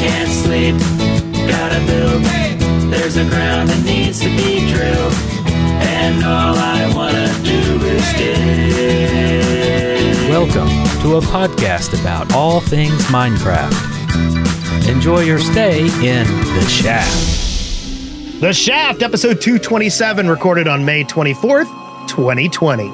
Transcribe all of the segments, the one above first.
can't sleep, gotta build. There's a ground that needs to be drilled, and all I wanna do is dig. Welcome to a podcast about all things Minecraft. Enjoy your stay in The Shaft. The Shaft, episode 227, recorded on May 24th, 2020.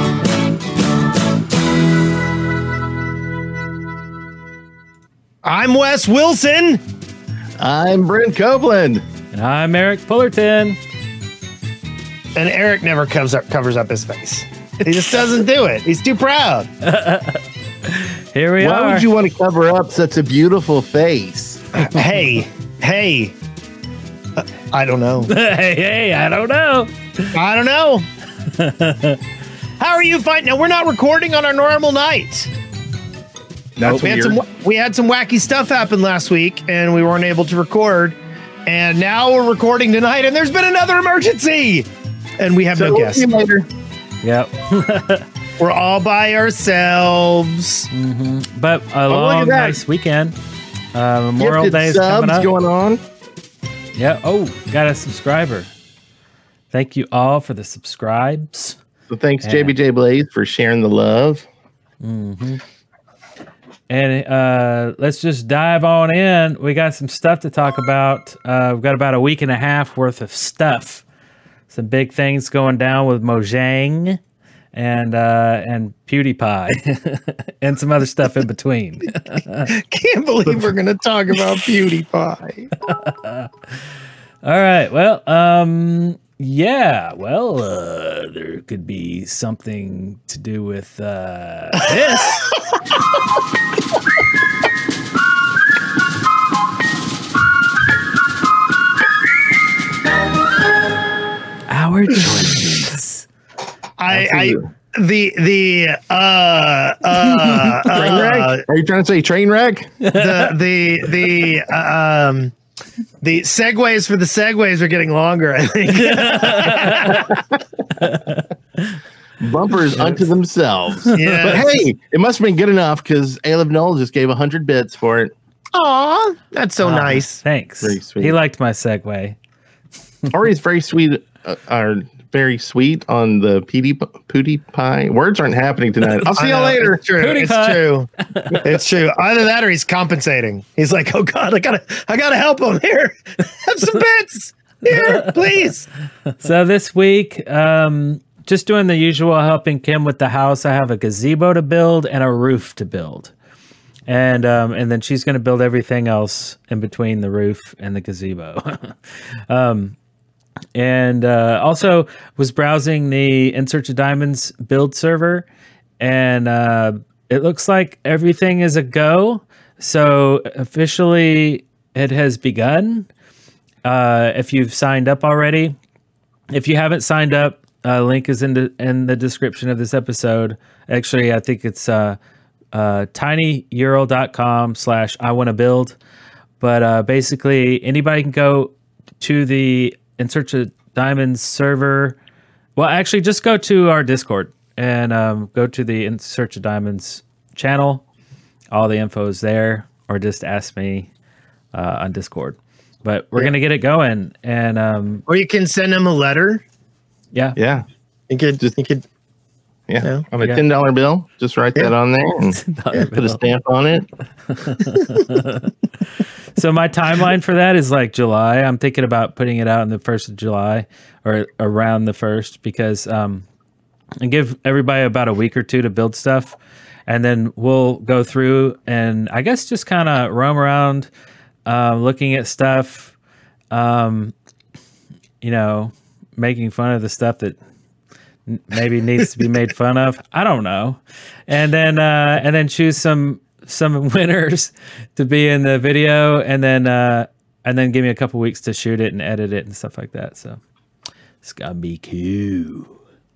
I'm Wes Wilson. I'm Brent Copeland. And I'm Eric Fullerton. And Eric never covers up his face. He just doesn't do it. He's too proud. Here we are. Why would you want to cover up such a beautiful face? Hey. I don't know. hey, I don't know. I don't know. How are you finding? Now, we're not recording on our normal night. That's we had some wacky stuff happen last week, and we weren't able to record. And now we're recording tonight, and there's been another emergency, and we have no guests. See you later. Yep. We're all by ourselves. Mm-hmm. But a long, nice weekend. Memorial Day is coming up. Going on. Yeah. Oh, got a subscriber. Thank you all for the subscribes. So thanks, JBJ Blaze, for sharing the love. Mm-hmm. And let's just dive on in. We got some stuff to talk about. We've got about a week and a half worth of stuff. Some big things going down with Mojang and PewDiePie and some other stuff in between. Can't believe we're going to talk about PewDiePie. All right. Well, there could be something to do with this. Our choices. Train wreck? Are you trying to say train wreck? The segues for the segues are getting longer, I think. Bumpers unto themselves. Yes. But hey, it must have been good enough because Aleb Knoll just gave 100 bits for it. Aw, that's so nice. Thanks. Very sweet. He liked my segue. Or he's very sweet, very sweet on the PewDiePie. Words aren't happening tonight. I'll see you later. It's true. It's true. Either that or he's compensating. He's like, oh God, I gotta help him here. Have some bits here, please. So this week, just doing the usual, helping Kim with the house. I have a gazebo to build and a roof to build. And then she's going to build everything else in between the roof and the gazebo. And also was browsing the In Search of Diamonds build server, and it looks like everything is a go. So officially it has begun. If you've signed up already, if you haven't signed up, link is in the description of this episode. Actually, I think it's tinyurl.com/iwannabuild. But basically anybody can go to the In Search of Diamonds server. Well, actually, just go to our Discord and go to the In Search of Diamonds channel. All the info is there, or just ask me on Discord. But we're gonna get it going, and or you can send him a letter. Yeah. You could. Yeah. On a $10 bill, just write that on there and put a stamp on it. So my timeline for that is like July. I'm thinking about putting it out on the 1st of July or around the 1st because and give everybody about a week or two to build stuff. And then we'll go through and I guess just kind of roam around looking at stuff, making fun of the stuff that maybe needs to be made fun of. I don't know. And then choose some winners to be in the video, and then give me a couple weeks to shoot it and edit it and stuff like that. So it's gonna be cool.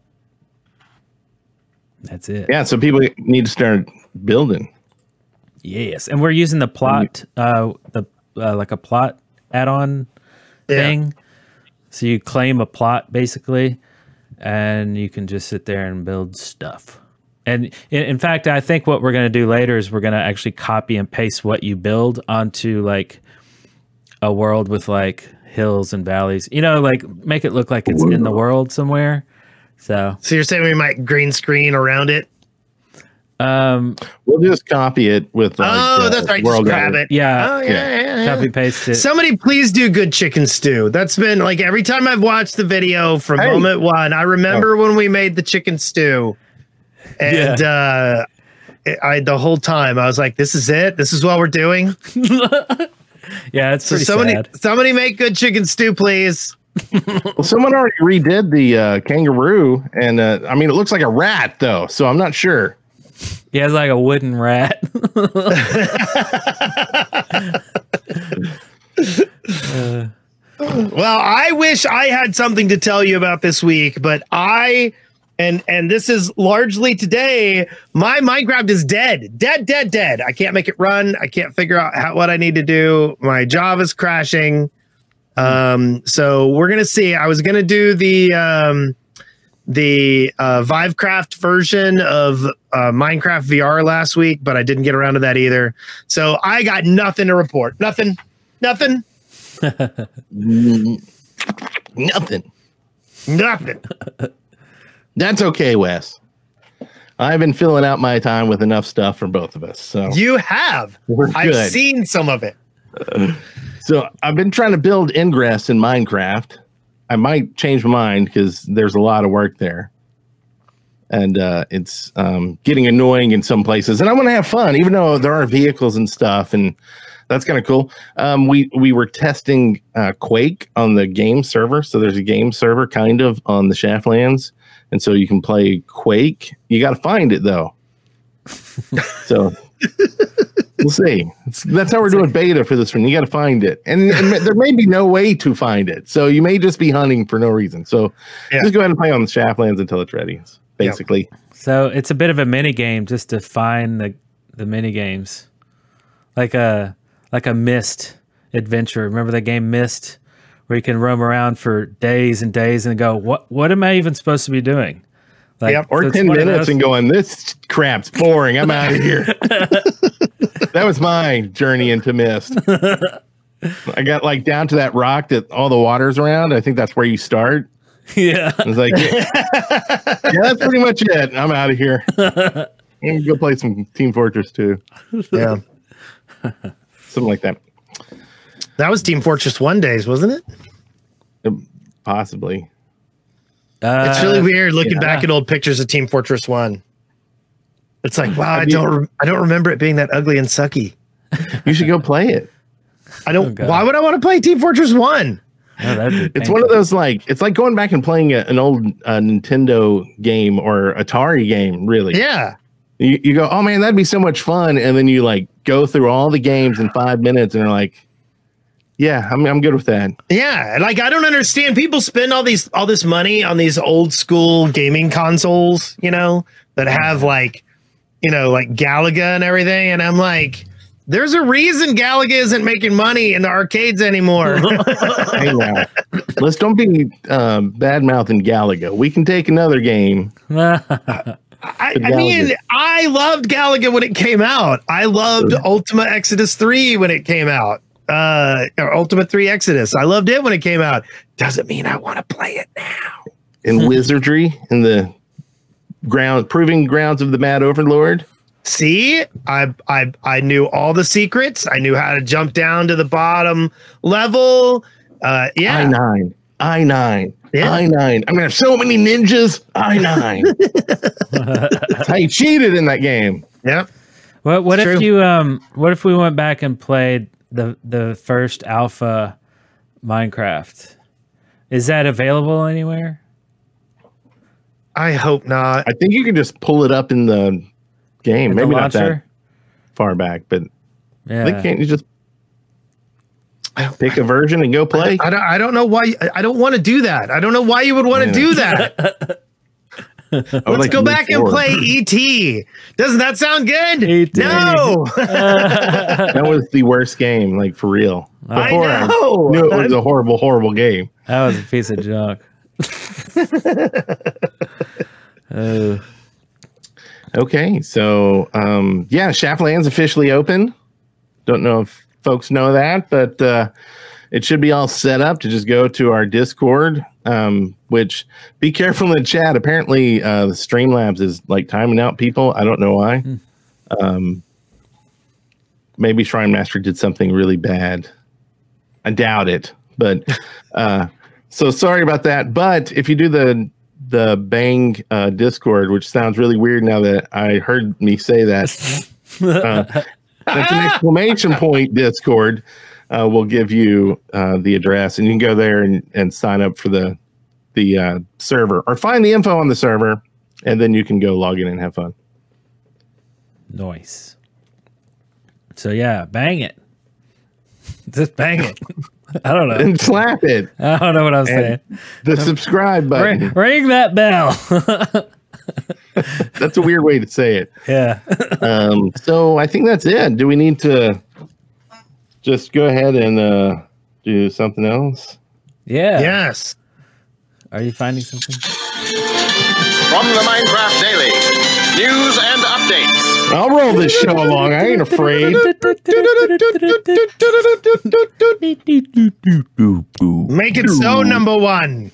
That's it. Yeah, so people need to start building. Yes, and we're using the plot, like a plot add-on thing. So you claim a plot basically, and you can just sit there and build stuff. And in fact, I think what we're going to do later is we're going to actually copy and paste what you build onto like a world with like hills and valleys, like make it look like it's in the world somewhere. So you're saying we might green screen around it? We'll just copy it with that's right. Just grab it. Yeah. Oh, yeah. Copy paste it. Somebody please do good chicken stew. That's been like every time I've watched the video from moment one, I remember when we made the chicken stew. And I the whole time I was like, this is it. This is what we're doing. Yeah, it's pretty sad. Somebody make good chicken stew, please. Well, someone already redid the kangaroo, and I mean, it looks like a rat though, so I'm not sure. He has like a wooden rat. Well, I wish I had something to tell you about this week, but and this is largely today, my Minecraft is dead. I can't make it run. I can't figure out what I need to do. My Java's crashing. So we're going to see. I was going to do the Vivecraft version of Minecraft VR last week, but I didn't get around to that either. So I got nothing to report. Nothing. Nothing. That's okay, Wes. I've been filling out my time with enough stuff for both of us. So you have. I've seen some of it. So I've been trying to build ingress in Minecraft. I might change my mind because there's a lot of work there. And it's getting annoying in some places. And I want to have fun, even though there are vehicles and stuff. And that's kind of cool. We were testing Quake on the game server. So there's a game server kind of on the Shaftlands. And so you can play Quake. You got to find it, though. So we'll see. That's how we're doing beta for this one. You got to find it. And there may be no way to find it. So you may just be hunting for no reason. So just go ahead and play on the Shaftlands until it's ready, basically. So it's a bit of a mini game just to find the mini games. Like a Myst adventure. Remember the game Myst? Where you can roam around for days and days and go, what am I even supposed to be doing? Like, or so 10 minutes and going, this crap's boring. I'm out of here. That was my journey into Myst. I got like down to that rock that all the water's around. I think that's where you start. Yeah. I was like, yeah, that's pretty much it. I'm out of here. I'm going to go play some Team Fortress 2. Yeah. Something like that. That was Team Fortress 1 days, wasn't it? Possibly. It's really weird looking back at old pictures of Team Fortress 1. It's like, wow, I don't remember it being that ugly and sucky. You should go play it. I don't. Why would I want to play Team Fortress 1? It's one of those it's like going back and playing an old Nintendo game or Atari game, really. Yeah. You go, oh man, that'd be so much fun, and then you like go through all the games in 5 minutes, and you're like, yeah, I'm good with that. Yeah, like I don't understand. People spend all this money on these old school gaming consoles, that have like Galaga and everything, and I'm like, there's a reason Galaga isn't making money in the arcades anymore. Hey, now, let's don't be bad mouthing Galaga. We can take another game. I mean, I loved Galaga when it came out. I loved Ultima Exodus 3 when it came out. Or Ultima 3 Exodus. I loved it when it came out. Doesn't mean I want to play it now. In Wizardry, in the proving grounds of the Mad Overlord. See, I knew all the secrets. I knew how to jump down to the bottom level. Yeah. I9. Yeah. I9. I'm gonna have so many ninjas. I9. That's how you cheated in that game. Yeah. What if we went back and played the first alpha Minecraft? Is that available anywhere? I hope not. I think you can just pull it up in the game. Maybe not that far back, but yeah. Can't you just pick a version and go play? I don't know why. I don't want to do that. I don't know why you would want to do that. Let's go back and play E.T. Doesn't that sound good? E.T. No. That was the worst game, like for real. Before I know. I knew it was a horrible, horrible game. That was a piece of junk. Okay, so yeah, Shaftland's officially open. Don't know if folks know that, but it should be all set up to just go to our Discord. Which be careful in the chat. Apparently, the Streamlabs is like timing out people. I don't know why. Maybe Shrine Master did something really bad. I doubt it, but so sorry about that. But if you do the Bang Discord, which sounds really weird now that I heard me say that, that's an exclamation point Discord. We'll give you the address, and you can go there and sign up for the server, or find the info on the server, and then you can go log in and have fun. Nice. So yeah, bang it. Just bang it. I don't know. And slap it. I don't know what I'm saying. The subscribe button. Ring that bell. That's a weird way to say it. Yeah. So I think that's it. Do we need to just go ahead and do something else? Yeah. Yes. Are you finding something? From the Minecraft Daily, news and updates. I'll roll this show along. I ain't afraid. Make it so, number one.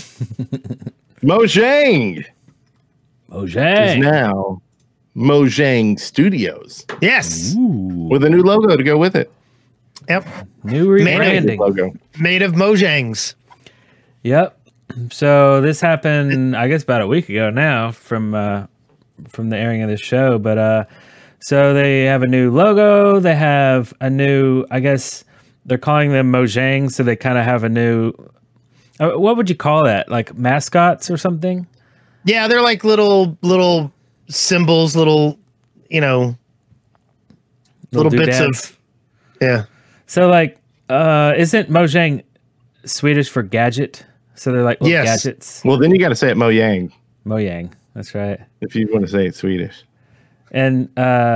Mojang is Mojang. now Mojang Studios Yes. with a new logo to go with it. Yep. New Branded rebranding. Logo. Made of Mojangs. Yep. So this happened, I guess, about a week ago now from the airing of the show. But so they have a new logo. They have a new, I guess they're calling them Mojang. So they kind of have a new, what would you call that? Like mascots or something? Yeah, they're like little symbols, little little bits doodads. of yeah. So like, isn't Mojang Swedish for gadget? So they're like little Yes. gadgets. Well, then you got to say it Mojang Mojang. That's right. if you want to say it Swedish. And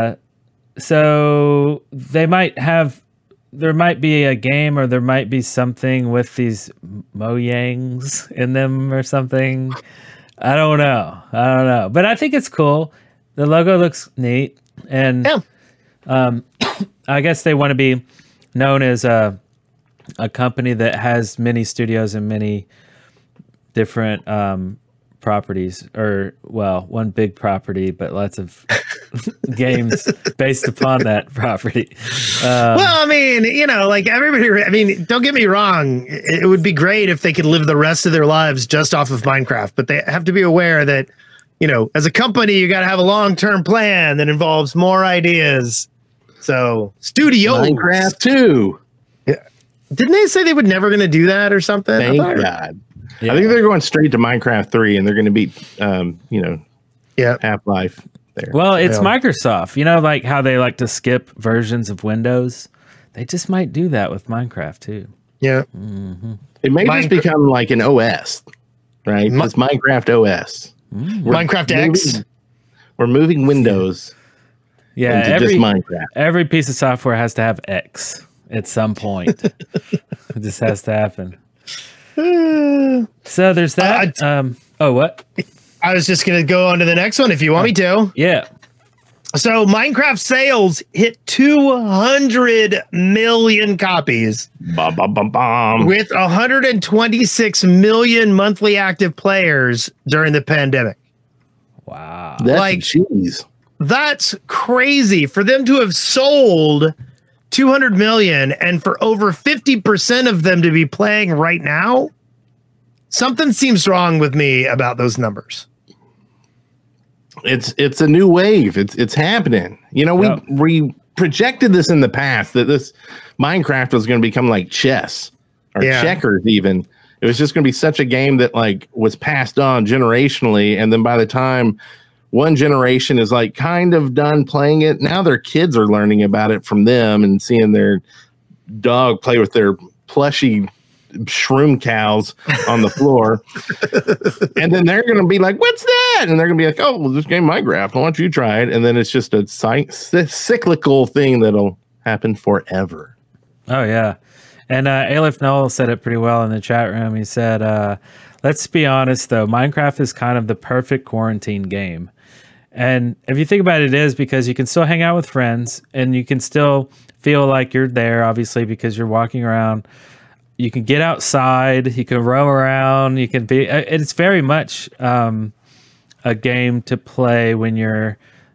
so there might be a game, or there might be something with these Mojangs in them or something. I don't know. But I think it's cool. The logo looks neat. And Yeah. I guess they want to be known as a company that has many studios and many different properties, or well, one big property, but lots of games based upon that property. Well, I mean, like everybody, I mean, don't get me wrong. It would be great if they could live the rest of their lives just off of Minecraft, but they have to be aware that, as a company, you got to have a long-term plan that involves more ideas. So, studios. Minecraft 2. Didn't they say they were never going to do that or something? Thank God. Yeah. I think they're going straight to Minecraft 3, and they're going to beat, Yeah. Half-Life there. Well, it's Yeah. Microsoft. Like how they like to skip versions of Windows. They just might do that with Minecraft too. Yeah. It may just Minecraft- become like an OS, right? It's Minecraft OS. Minecraft X. We're moving Windows Yeah, into just Minecraft. every piece of software has to have X at some point. It just has to happen. So there's that. What? I was just going to go on to the next one if you want me to. Yeah. So Minecraft sales hit 200 million copies Bum, bum, bum, bum. with 126 million monthly active players during the pandemic. Wow. That's like- cheese. That's crazy for them to have sold 200 million and for over 50% of them to be playing right now. Something seems wrong with me about those numbers. It's a new wave. It's happening. We projected this in the past that this Minecraft was going to become like chess or Yeah. checkers even. It was just going to be such a game that like was passed on generationally, and then by the time one generation is like kind of done playing it, now their kids are learning about it from them and seeing their dog play with their plushy shroom cows on the floor. And then they're going to be like, what's that? And they're going to be like, oh, well, this game Minecraft, why don't you try it? And then it's just a cyclical thing that'll happen forever. Oh, yeah. And Aleph Noel said it pretty well in the chat room. He said, let's be honest, though. Minecraft is kind of the perfect quarantine game. And if you think about it, it is because you can still hang out with friends and you can still feel like you're there, obviously, because you're walking around. You can get outside, you can roam around, you can be, it's very much a game to play when you're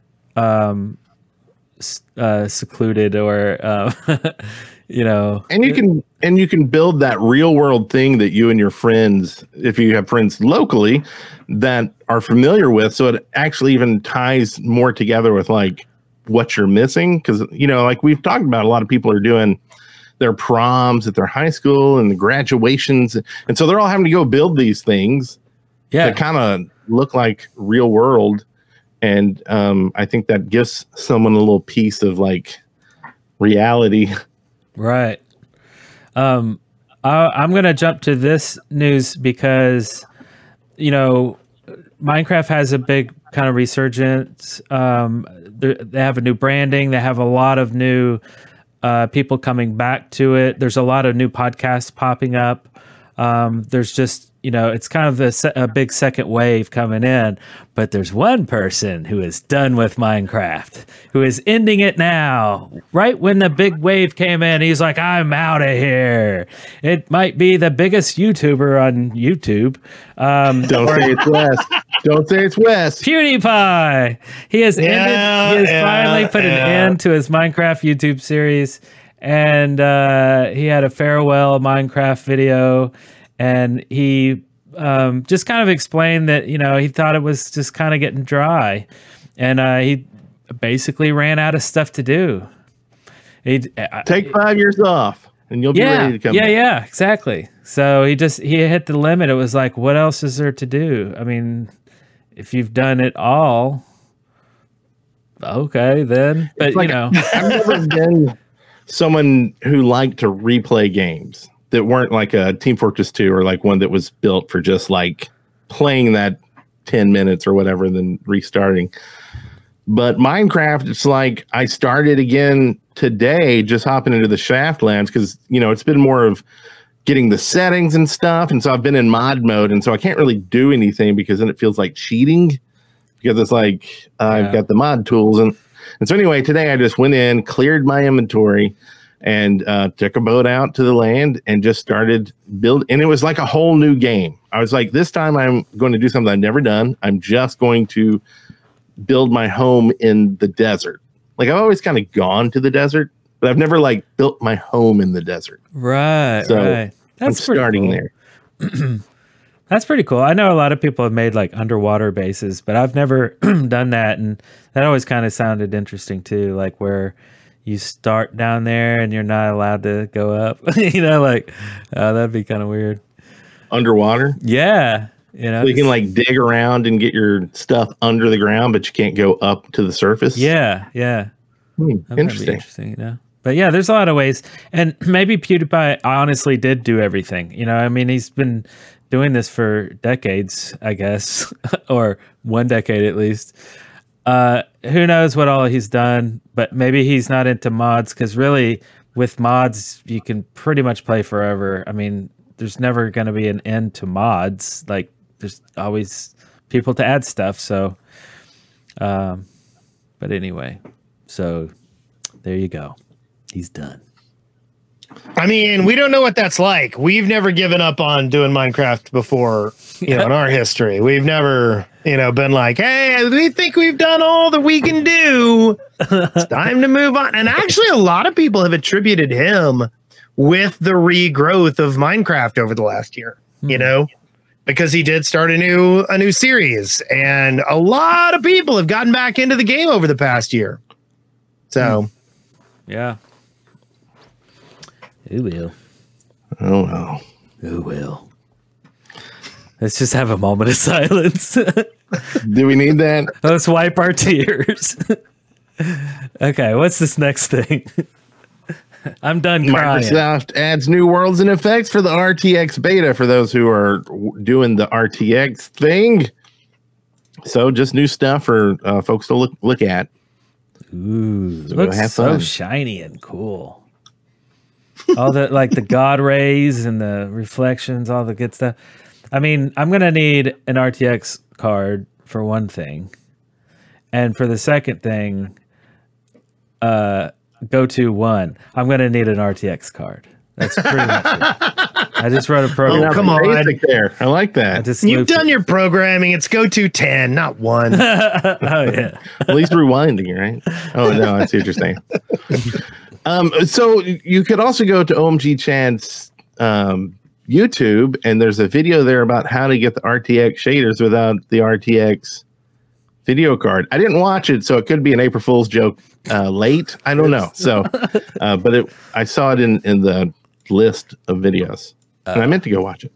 secluded or, you know. And you can build that real world thing that you and your friends, if you have friends locally that are familiar with, so it actually even ties more together with like what you're missing. Because, you know, like we've talked about, a lot of people are doing their proms at their high school and the graduations, and so they're all having to go build these things that kind of look like real world. And I think that gives someone a little piece of like reality. Right. I'm going to jump to this news because, you know, Minecraft has a big kind of resurgence. They have a new branding. They have a lot of new people coming back to it. There's a lot of new podcasts popping up. There's just, you know, it's kind of a big second wave coming in, but there's one person who is done with Minecraft, who is ending it now. Right when the big wave came in, he's like, I'm out of here. It might be the biggest YouTuber on YouTube. Don't say it's Wes. Don't say it's Wes. PewDiePie. He has finally put an end to his Minecraft YouTube series. And he had a farewell Minecraft video, and he just kind of explained that, you know, he thought it was just kind of getting dry, and he basically ran out of stuff to do. Take 5 years off, and you'll be ready to come back. Yeah, exactly. So he hit the limit. It was like, what else is there to do? I mean, if you've done it all, okay, then. But, like, you know. I've never been someone who liked to replay games that weren't like a Team Fortress 2 or like one that was built for just like playing that 10 minutes or whatever, then restarting. But Minecraft, it's like I started again today, just hopping into the Shaftlands because, you know, it's been more of getting the settings and stuff. And so I've been in mod mode. And so I can't really do anything because then it feels like cheating because it's like I've got the mod tools. And so anyway, today I just went in, cleared my inventory, and took a boat out to the land and just started building. And it was like a whole new game. I was like, this time I'm going to do something I've never done. I'm just going to build my home in the desert. Like I've always kind of gone to the desert, but I've never like built my home in the desert. Right. So right. I'm starting there. That's pretty cool. I know a lot of people have made like underwater bases, but I've never done that. And that always kind of sounded interesting too. Like where you start down there and you're not allowed to go up, you know, like that'd be kind of weird. Underwater? Yeah. You know, so you can like dig around and get your stuff under the ground, but you can't go up to the surface. Yeah. Yeah. Interesting. You know, but yeah, there's a lot of ways. And maybe PewDiePie honestly did do everything. You know, I mean, he's been doing this for decades, I guess, or 1 decade at least. Who knows what all he's done, but maybe he's not into mods because really with mods, you can pretty much play forever. I mean, there's never going to be an end to mods. Like there's always people to add stuff. So, but anyway, so there you go. He's done. I mean, we don't know what that's like. We've never given up on doing Minecraft before, you know, in our history. We've never, you know, been like, hey, we think we've done all that we can do. It's time to move on. And actually, a lot of people have attributed him with the regrowth of Minecraft over the last year, you know, because he did start a new series. And a lot of people have gotten back into the game over the past year. So, yeah. Who will? Oh, well. Who will? Let's just have a moment of silence. Do we need that? Let's wipe our tears. Okay, what's this next thing? I'm done crying. Microsoft adds new worlds and effects for the RTX beta for those who are doing the RTX thing. So just new stuff for folks to look at. Ooh, So looks have so fun. shiny and cool. All the like the God rays and the reflections, all the good stuff. I mean, I'm gonna need an RTX card for one thing, And for the second thing, go to 1. I'm going to need an RTX card. That's pretty much it. I just wrote a program. Oh, come on. Basic there. I like that. You've done your programming. It's go to 10, not 1. Oh, yeah. At least rewinding, right? Oh, no, I see what you're saying. So you could also go to OMG Chad's YouTube, and there's a video there about how to get the RTX shaders without the RTX video card. I didn't watch it, so it could be an April Fool's joke late. I don't know. So, but I saw it in the list of videos, and I meant to go watch it.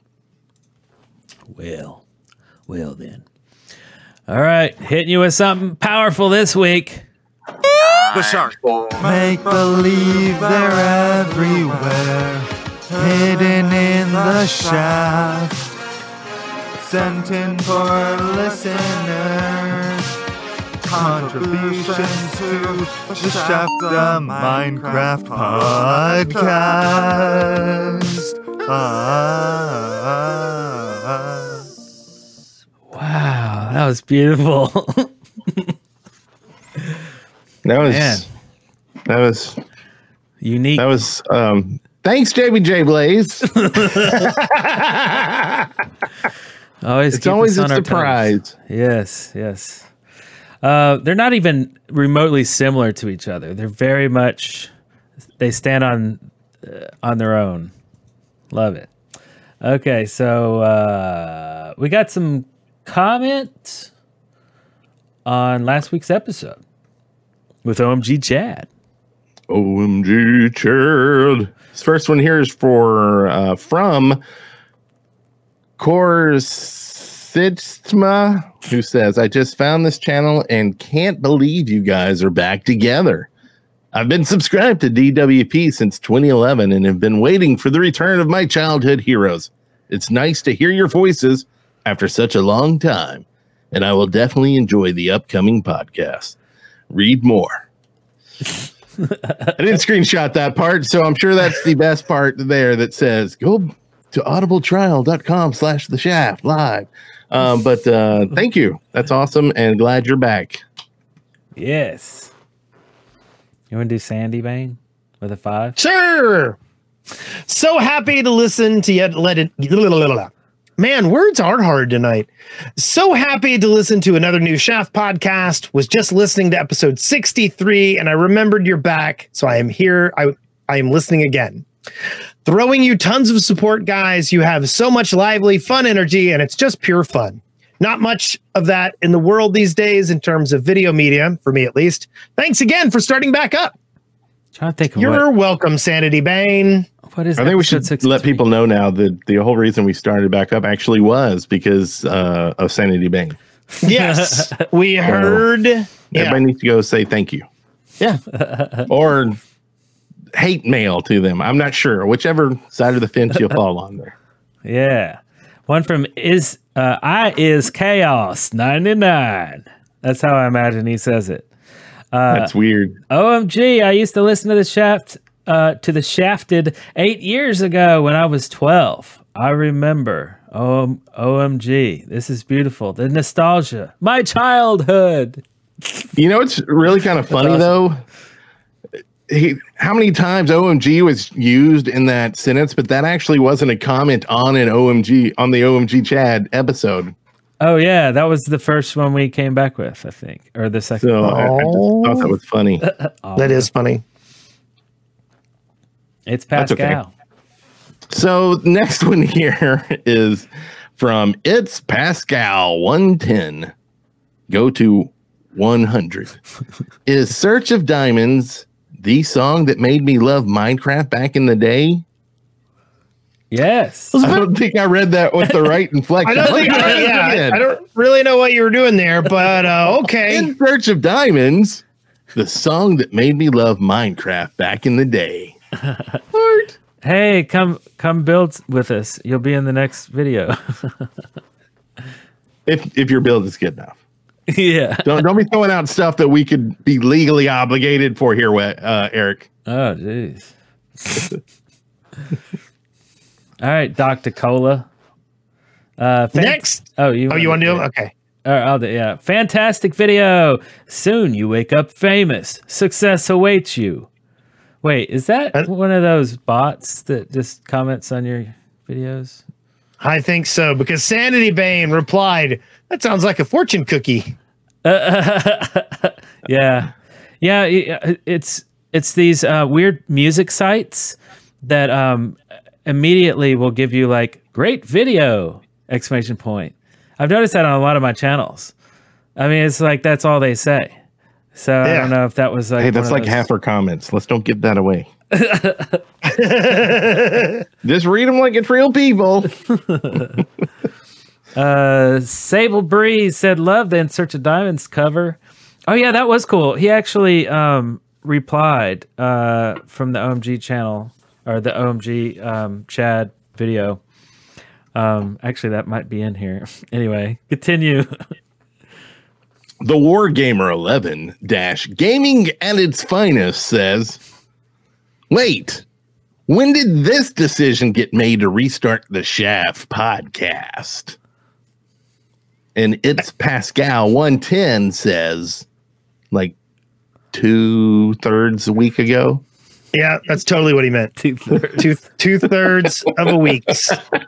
Well then. All right, hitting you with something powerful this week. The shark. Make believe they're everywhere, hidden in the shaft. Sent in for listeners, contributions to the Shaft, the Minecraft podcast. Wow, that was beautiful. That Man. was Unique. that was. Thanks, JBJ Blaze. Always It's keep always us a on our toes. surprise. Yes. They're not even remotely similar to each other. They're very much. They stand on their own. Love it. Okay, so we got some comments on last week's episode with OMG Chad. OMG Chad. This first one here is from Korsitsma, who says, I just found this channel and can't believe you guys are back together. I've been subscribed to DWP since 2011 and have been waiting for the return of my childhood heroes. It's nice to hear your voices after such a long time, and I will definitely enjoy the upcoming podcast. Read more. I didn't screenshot that part, so I'm sure that's the best part there that says, go to audibletrial.com/the shaft live. But thank you. That's awesome, and glad you're back. Yes. You want to do Sandy Bane with a 5? Sure. So happy to listen to yet let it. Man, words are hard tonight. So happy to listen to another new Shaft podcast. Was just listening to episode 63, and I remembered you're back, so I am here. I am listening again. Throwing you tons of support, guys. You have so much lively, fun energy, and it's just pure fun. Not much of that in the world these days in terms of video media, for me at least. Thanks again for starting back up. Trying to think of You're welcome, Sanity Bane. what is I think we episode should 63? let people know now that the whole reason we started back up actually was because of Sanity Bane. Yes, we heard. Everybody needs to go say thank you. Yeah. Or hate mail to them. I'm not sure. Whichever side of the fence you'll fall on there. Yeah. One from I is Chaos 99. That's how I imagine he says it. That's weird. OMG, I used to listen to the Shafted 8 years ago when I was 12. I remember. OMG, this is beautiful. The nostalgia. My childhood. You know, it's really kind of funny though. How many times OMG was used in that sentence, but that actually wasn't a comment on the OMG Chad episode. Oh yeah, that was the first one we came back with, I think, or the second. So I just thought that was funny. That is funny. It's That's okay. Pascal. So next one here is from It's Pascal 110. Go to 100. Is Search of Diamonds the song that made me love Minecraft back in the day? Yes. I don't think I read that with the right inflection. I don't really know what you were doing there, but okay. In Search of Diamonds, the song that made me love Minecraft back in the day. Heart. Hey, come build with us. You'll be in the next video. If your build is good enough. Yeah. Don't be throwing out stuff that we could be legally obligated for here, Eric. Oh, jeez. All right, Dr. Cola. Next. Oh, you Oh, you want to do it? Okay. Yeah. Fantastic video. Soon you wake up famous. Success awaits you. Wait, is that one of those bots that just comments on your videos? I think so, because Sanity Bane replied, "That sounds like a fortune cookie." Yeah. It's these weird music sites that immediately will give you like great video ! I've noticed that on a lot of my channels. I mean, it's like that's all they say. So I don't know if that was like. Hey, that's like half our comments. Let's don't give that away. Just read them like it's real people. Sable Breeze said, "Love the In Search of Diamonds cover." Oh yeah, that was cool. He actually replied from the OMG channel or the OMG Chad video. Actually, that might be in here. Anyway, continue. The Wargamer 11 gaming at its finest says, "Wait, when did this decision get made to restart the Shaft podcast?" And It's Pascal 110 says, like 2/3 a week ago. Yeah, that's totally what he meant. 2/3 of a week's.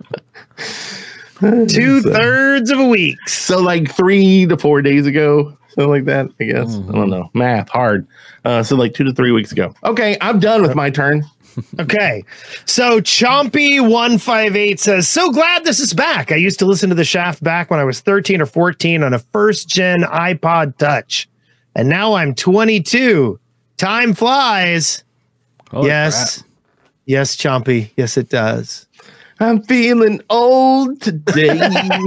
2/3 of a week. So like 3 to 4 days ago, something like that, I guess. I don't know. Math, hard. So like 2 to 3 weeks ago. Okay, I'm done with my turn. Okay. So Chompy158 says, "So glad this is back. I used to listen to the Shaft back when I was 13 or 14 on a first gen iPod Touch. And now I'm 22. Time flies." Holy yes. crap. Yes, Chompy. Yes, it does. I'm feeling old today.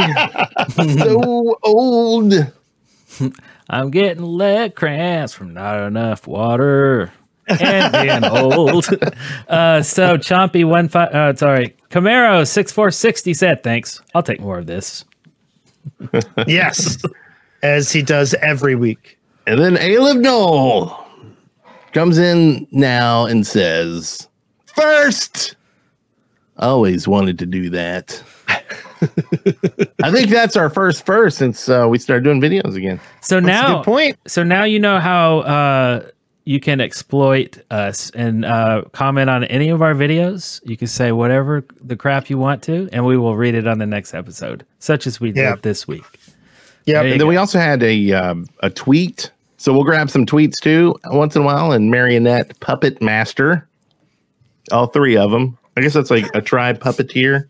So old. I'm getting leg cramps from not enough water and being old. So Chompy Camaro 6460 said, "Thanks. I'll take more of this." Yes. As he does every week. And then Aleph Noel comes in now and says, "First, always wanted to do that." I think that's our first since we started doing videos again. So That's a now, good point. So now you know how you can exploit us and comment on any of our videos. You can say whatever the crap you want to, and we will read it on the next episode, such as we did this week. Yeah. There you And then go. we also had a tweet. So we'll grab some tweets too once in a while. And Marionette Puppet Master, all three of them. I guess that's like a tribe puppeteer.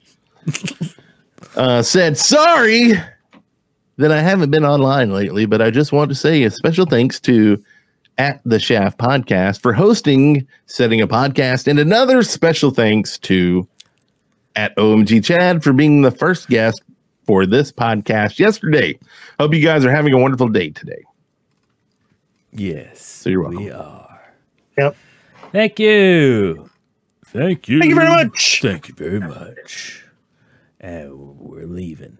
Said, "Sorry that I haven't been online lately, but I just want to say a special thanks to at the Shaft Podcast for hosting, setting a podcast, and another special thanks to at OMG Chad for being the first guest for this podcast yesterday. Hope you guys are having a wonderful day today." Yes, So you're welcome. we are. Yep. Thank you. Thank you. Thank you very much. Thank you very much. And we're leaving.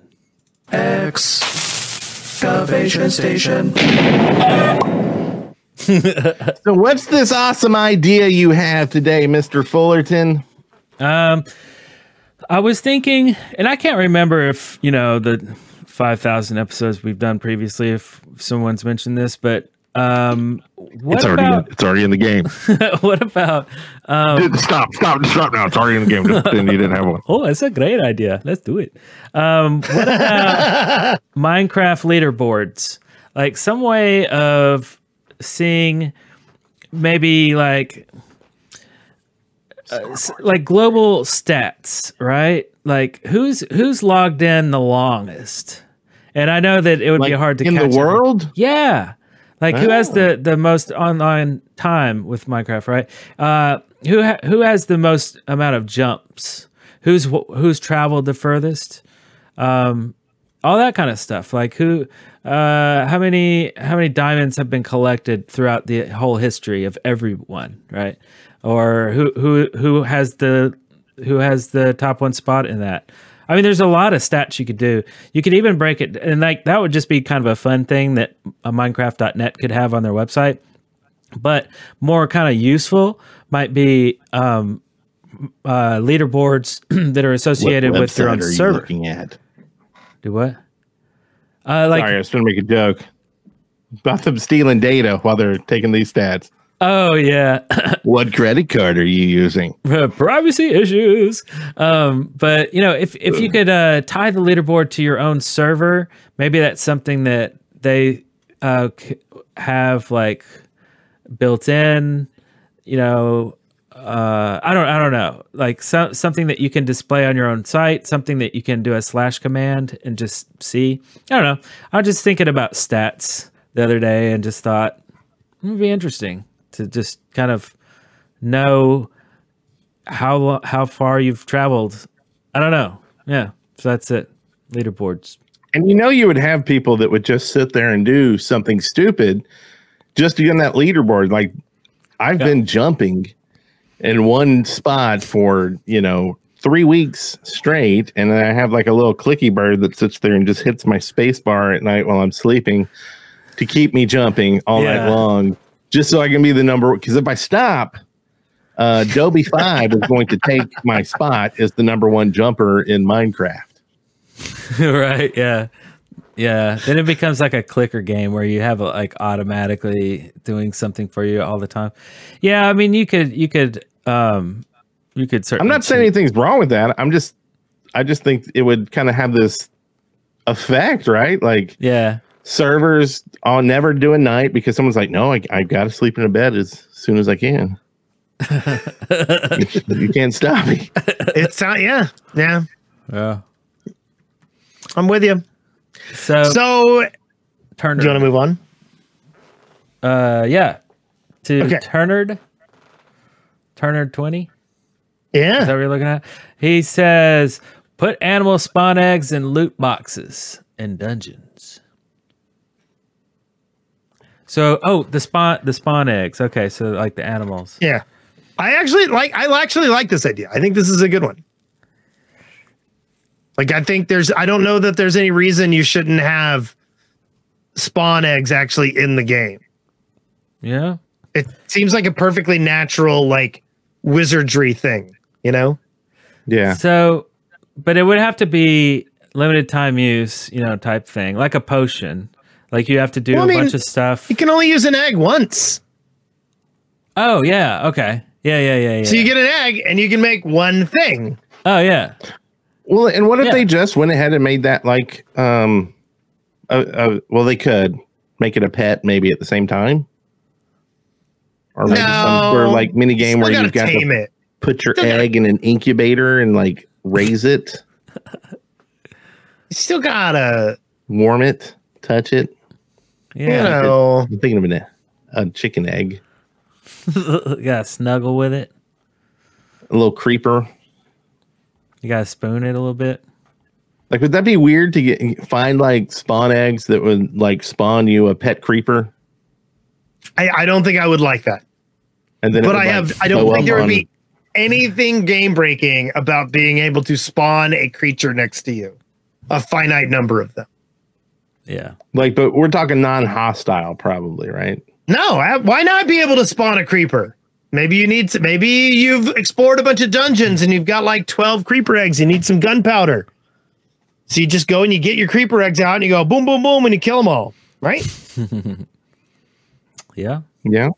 Excavation station. So what's this awesome idea you have today, Mr. Fullerton? I was thinking, and I can't remember if, the 5,000 episodes we've done previously, if someone's mentioned this, but what about It's already in the game. what about Stop now. It's already in the game. Just pretend you didn't have one. oh, that's a great idea. Let's do it. What about Minecraft leaderboards? Like some way of seeing maybe like global stats, right? Like who's logged in the longest? And I know that it would be hard to in catch the world. Yeah. Like who has the most online time with Minecraft, right? Who has the most amount of jumps? Who's traveled the furthest? All that kind of stuff. Like how many diamonds have been collected throughout the whole history of everyone, right? Or who has the top one spot in that? I mean, there's a lot of stats you could do. You could even break it, and like that would just be kind of a fun thing that a Minecraft.net could have on their website. But more kind of useful might be leaderboards that are associated with their own server. Looking at? Do what? Like, Sorry, I was trying to make a joke about them stealing data while they're taking these stats. oh yeah, What credit card are you using? privacy issues. But you know, if you could tie the leaderboard to your own server, maybe that's something that they have like built in. You know, I don't know, like something that you can display on your own site, something that you can do a / command and just see. I don't know. I was just thinking about stats the other day and just thought it would be interesting to just kind of know how far you've traveled. I don't know. Yeah. So that's it. Leaderboards. And you would have people that would just sit there and do something stupid just to get on that leaderboard. Like I've been jumping in one spot for 3 weeks straight, and then I have like a little clicky bird that sits there and just hits my space bar at night while I'm sleeping to keep me jumping all night long, just so I can be the number. Because if I stop, Dobie 5 is going to take my spot as the #1 jumper in Minecraft. Right? Yeah. Then it becomes like a clicker game where you have like automatically doing something for you all the time. Yeah, I mean, you could certainly. I'm not saying anything's wrong with that. I just think it would kind of have this effect, right? Like, servers I'll never do a night because someone's like, no, I got to sleep in a bed as soon as I can. You can't stop me. It's yeah. Yeah. I'm with you. So Turner. Do you want to move on? Yeah. To Turner 20. Yeah. Is that what you're looking at? He says, put animal spawn eggs in loot boxes in dungeons. So, the spawn eggs. Okay, so like the animals. Yeah. I actually like this idea. I think this is a good one. Like, I don't know that there's any reason you shouldn't have spawn eggs actually in the game. Yeah. It seems like a perfectly natural, like, wizardry thing, Yeah. So, but it would have to be limited time use, type thing, like a potion. Like you have to do a bunch of stuff. You can only use an egg once. Oh, yeah. Okay. Yeah. So you get an egg and you can make one thing. Oh, yeah. Well, and what if they just went ahead and made that like, well, they could make it a pet maybe at the same time, or maybe some sort of like mini game where you've got to put your egg in an incubator and like raise it. You still gotta warm it, touch it. Yeah, I'm thinking of a chicken egg. You gotta snuggle with it. A little creeper. You gotta spoon it a little bit. Like, would that be weird to find like spawn eggs that would like spawn you a pet creeper? I don't think I would like that. And then, I don't think there would be anything game breaking about being able to spawn a creature next to you, a finite number of them. Yeah. Like, but we're talking non-hostile, probably, right? No, why not be able to spawn a creeper? Maybe you've explored a bunch of dungeons and you've got like 12 creeper eggs. You need some gunpowder. So you just go and you get your creeper eggs out and you go boom, boom, boom, and you kill them all, right? Yeah. Yeah.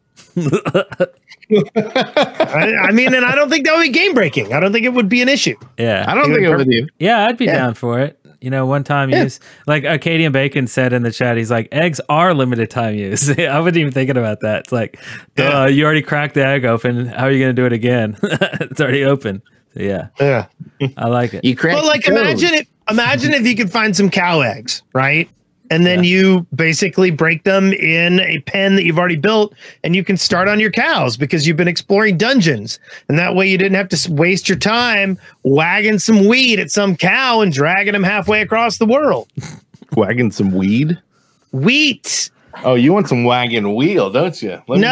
I mean, and I don't think that would be game breaking. I don't think it would be an issue. Yeah. I don't think it would be. Yeah, I'd be down for it. One time use, like Acadian Bacon said in the chat, he's like, eggs are limited time use. I wasn't even thinking about that. It's like, you already cracked the egg open. How are you going to do it again? It's already open. So, yeah. I like it. But like, imagine if you could find some cow eggs, right? And then you basically break them in a pen that you've already built, and you can start on your cows because you've been exploring dungeons. And that way you didn't have to waste your time wagging some weed at some cow and dragging them halfway across the world. Wagging some weed? Wheat. Oh, you want some wagon wheel, don't you? No.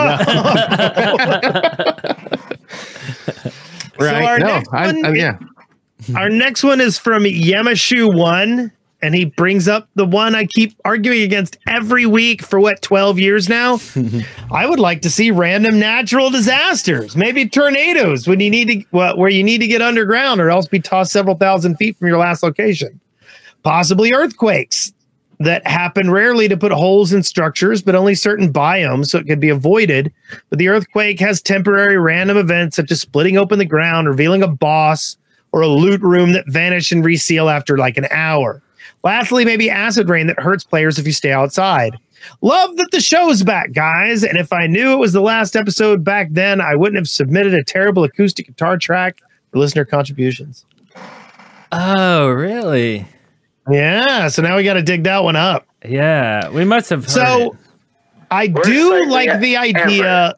Right. Our next one is from Yamashu1. And he brings up the one I keep arguing against every week for 12 years now. I would like to see random natural disasters, maybe tornadoes when you need to, where you need to get underground or else be tossed several thousand feet from your last location. Possibly earthquakes. that happen rarely to put holes in structures, but only certain biomes, so it could be avoided. But the earthquake has temporary random events such as splitting open the ground, revealing a boss, or a loot room that vanish and reseal after like an hour. Lastly, maybe acid rain that hurts players if you stay outside. Love that the show's back, guys. And if I knew it was the last episode back then, I wouldn't have submitted a terrible acoustic guitar track for listener contributions. Oh, really? Yeah. So now we got to dig that one up. Yeah, we must have heard So it. I do like the idea.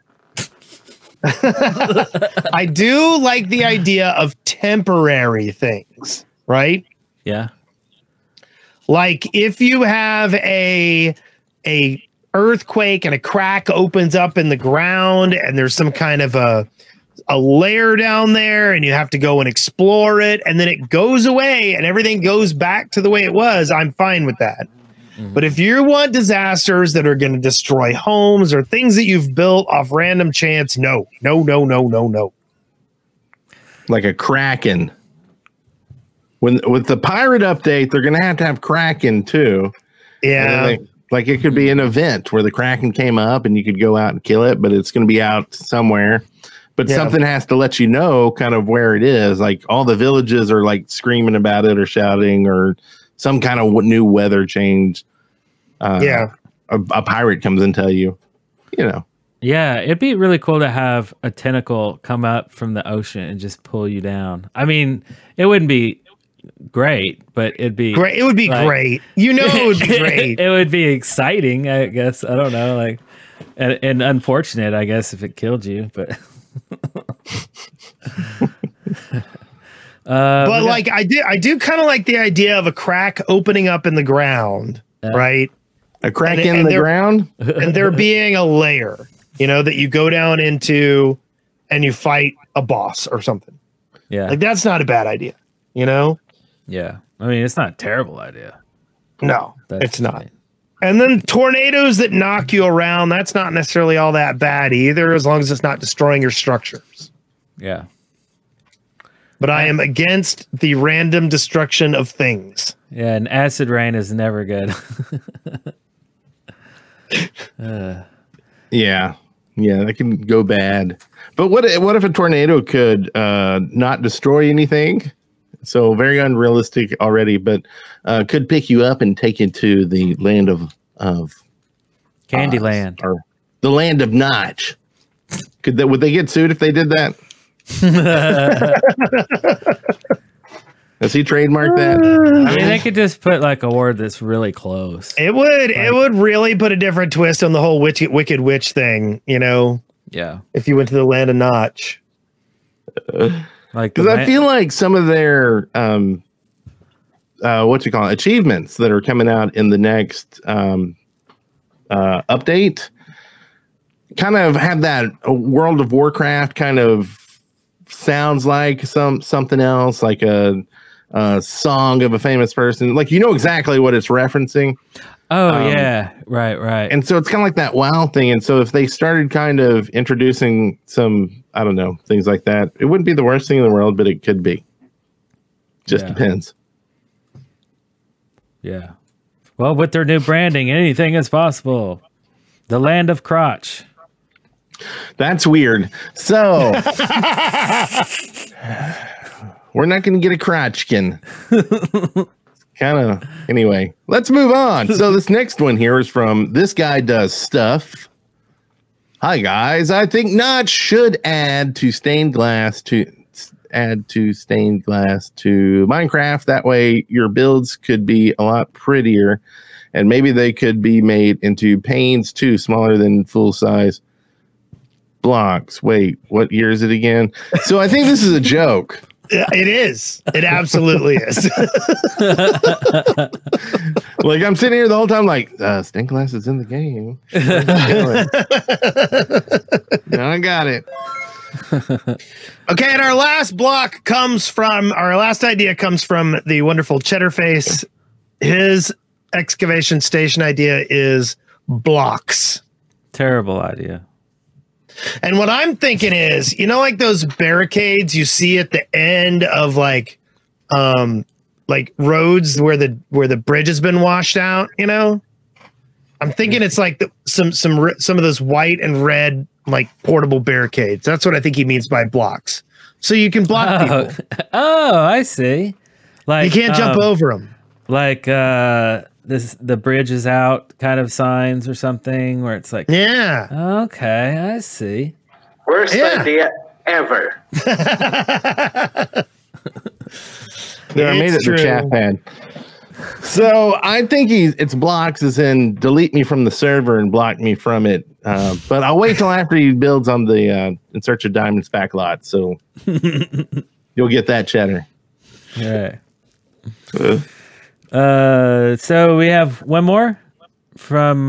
I do like the idea of temporary things, right? Yeah. Like if you have a earthquake and a crack opens up in the ground and there's some kind of a layer down there and you have to go and explore it and then it goes away and everything goes back to the way it was, I'm fine with that. But if you want disasters that are going to destroy homes or things that you've built off random chance, no. Like a Kraken. With the pirate update, they're going to have Kraken too. Yeah. Like it could be an event where the Kraken came up and you could go out and kill it, but it's going to be out somewhere. But something has to let you know kind of where it is. Like all the villages are like screaming about it or shouting or some kind of new weather change. A pirate comes and tell you, you know. Yeah, it'd be really cool to have a tentacle come up from the ocean and just pull you down. I mean, it wouldn't be great, but it'd be great. It would be like, great. You know, it would be great. It would be exciting, I guess. I don't know, like, and unfortunate, I guess, if it killed you. But, but like, I do kind of like the idea of a crack opening up in the ground, right? A crack in the ground, and there being a layer, you know, that you go down into, and you fight a boss or something. Yeah, like that's not a bad idea, you know. Yeah, I mean, it's not a terrible idea. No, it's not. And then tornadoes that knock you around, that's not necessarily all that bad either, as long as it's not destroying your structures. Yeah. But I am against the random destruction of things. Yeah, and acid rain is never good. Yeah, that can go bad. But what if a tornado could not destroy anything? So very unrealistic already, but could pick you up and take you to the land of Candyland, or the land of Notch. Would they get sued if they did that? Has he trademarked that? I mean, they could just put like a word that's really close. It would really put a different twist on the whole wicked witch thing, you know. Yeah. If you went to the land of Notch. Like, because I feel like some of their achievements that are coming out in the next update kind of have that World of Warcraft kind of sounds like something else, like a song of a famous person. Like, you know exactly what it's referencing. Oh, yeah. Right. And so it's kind of like that WoW thing. And so if they started kind of introducing some, I don't know, things like that, it wouldn't be the worst thing in the world, but it could be. Just depends. Yeah. Well, with their new branding, anything is possible. The land of crotch. That's weird. So we're not going to get a crotchkin. Kind of. Anyway, let's move on. So this next one here is from This Guy Does Stuff. Hi guys, I think Notch should add stained glass to Minecraft. That way your builds could be a lot prettier, and maybe they could be made into panes too, smaller than full size blocks. Wait, what year is it again? So I think this is a joke. It is. It absolutely is. Like, I'm sitting here the whole time like, stained glass is in the game. No, I got it. Okay, and our last idea comes from the wonderful Cheddarface. His excavation station idea is blocks. Terrible idea. And what I'm thinking is, you know, like those barricades you see at the end of like like roads where the bridge has been washed out. You know, I'm thinking it's like some of those white and red like portable barricades. That's what I think he means by blocks. So you can block people. Oh, I see. Like You can't jump over them. Like the bridge is out kind of signs or something where it's like, Yeah. okay, I see. Worst Yeah. idea ever. Yeah, I made it It's the chat true. pad. So I think it's blocks as in delete me from the server and block me from it. But I'll wait till after he builds on the In Search of Diamonds backlot. So you'll get that chatter. All right. So we have one more from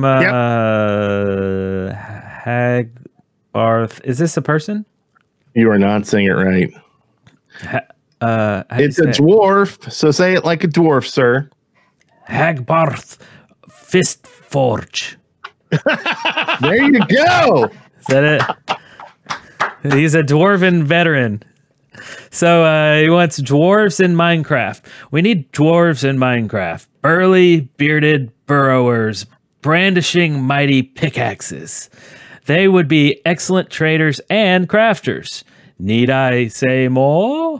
Hagbarth. Is this a person? You are not saying it right. How do you It's a say it? dwarf. So say it like a dwarf, sir. Hagbarth Fistforge. There you go. Is that it? He's a dwarven veteran. So he wants dwarves in Minecraft. We need dwarves in Minecraft. Burly, bearded burrowers, brandishing mighty pickaxes. They would be excellent traders and crafters. Need I say more?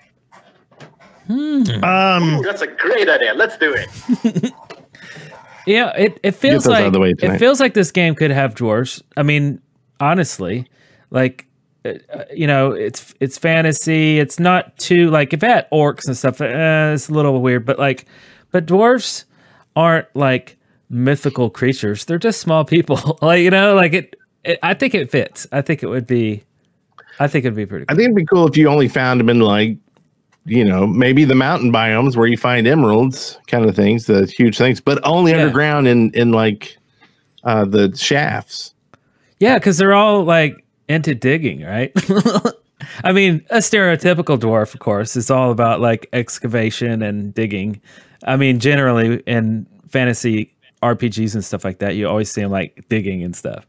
That's a great idea. Let's do it. Yeah, it feels those out like of the way it tonight. feels like this game could have dwarves. I mean, honestly, like it's fantasy. It's not too like if it had orcs and stuff, it's a little weird. But dwarves aren't like mythical creatures. They're just small people. I think it fits. I think it'd be pretty I cool. think it'd be cool if you only found them in like, maybe the mountain biomes where you find emeralds kind of things, the huge things, but only Yeah. underground in like the shafts. Yeah, because they're all like into digging, right? I mean, a stereotypical dwarf, of course, is all about like excavation and digging. I mean, generally in fantasy RPGs and stuff like that, you always see them like digging and stuff.